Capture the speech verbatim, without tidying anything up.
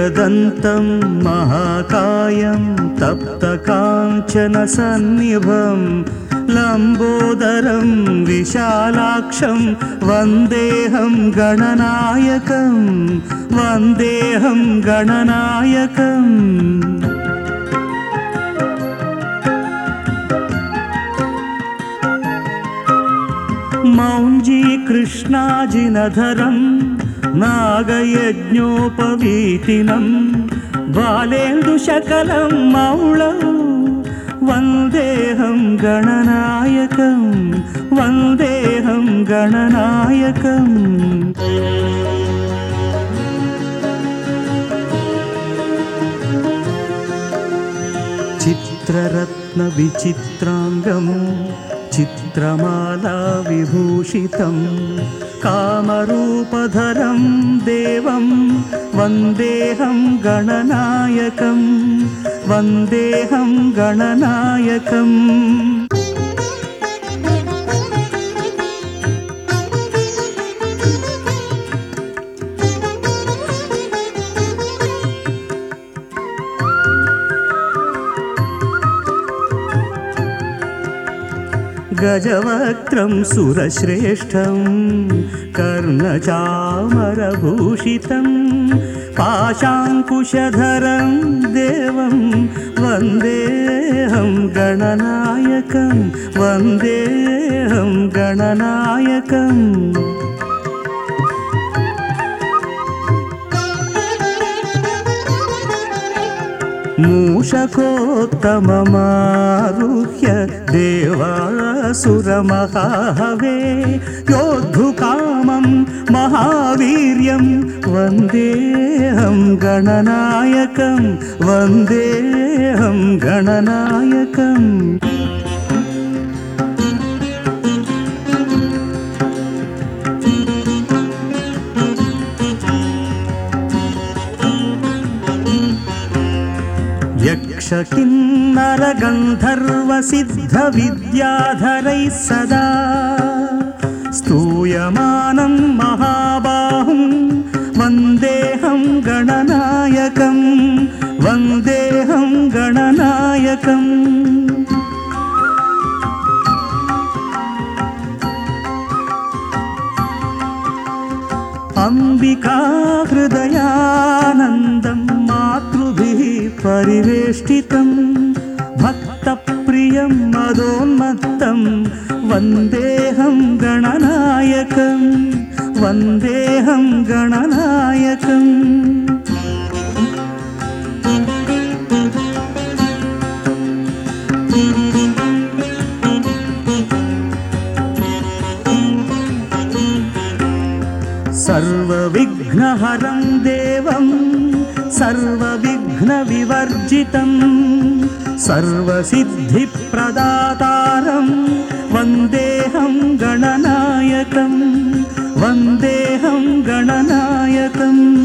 एकदन्तं महाकायं तप्तकाञ्चनसन्निभं लम्बोदरं विशालाक्षं वन्देऽहं गणनायकं वन्देऽहं गणनायकम् मौञ्जी कृष्णाजिनधरं नागयज्ञोपवीतिनं बालेन्दुशकलं मौळं वन्देऽहं गणनायकं वन्देऽहं गणनायकम् चित्ररत्नविचित्राङ्गं चित्रमाला विभूषितं कामरूपधरं देवं वन्देऽहं गणनायकं वन्देऽहं गणनायकम् गजवक्त्रं सुरश्रेष्ठं कर्णचामरभूषितं पाशाङ्कुशधरं देवं वन्देऽहं गणनायकं वन्देऽहं गणनायकम् मूषकोत्तममारुह्य देवासुरमहाहवे योद्धुकामं महावीर्यं वन्देऽहं गणनायकं वन्देऽहं गणनायकम् यक्षकिन्नरगन्धर्वसिद्धविद्याधरैः सदा स्तूयमानं महाबाहुं वन्देऽहं गणनायकं वन्देऽहं गणनायकम् अंबिका हृदयानन्दं मातृभिः परिवेष्टितं भक्तप्रियं मदोन्मत्तं वन्देऽहं गणनायकं वन्देऽहं गणनायकम् सर्वविघ्नहरं देवं सर्वविघ्नविवर्जितं सर्वसिद्धिप्रदातारं वन्देऽहं गणनायकं वन्देऽहं गणनायकम्